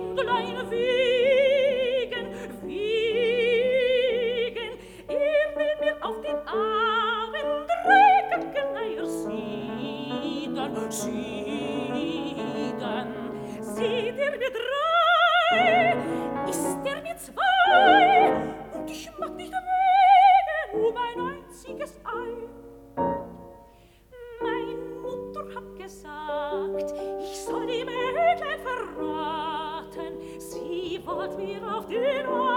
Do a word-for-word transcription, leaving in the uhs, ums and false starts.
Kindlein wiegen, wiegen. Er will mir auf den Armen drei Gackeneier sieden, sieden. Sieht er mir drei, ist er mir zwei, und ich mag nicht wägen um ein einziges Ei. Mein Mutter hat gesagt, ich soll die Mäglein verraten, sie wollt mir auf den Arm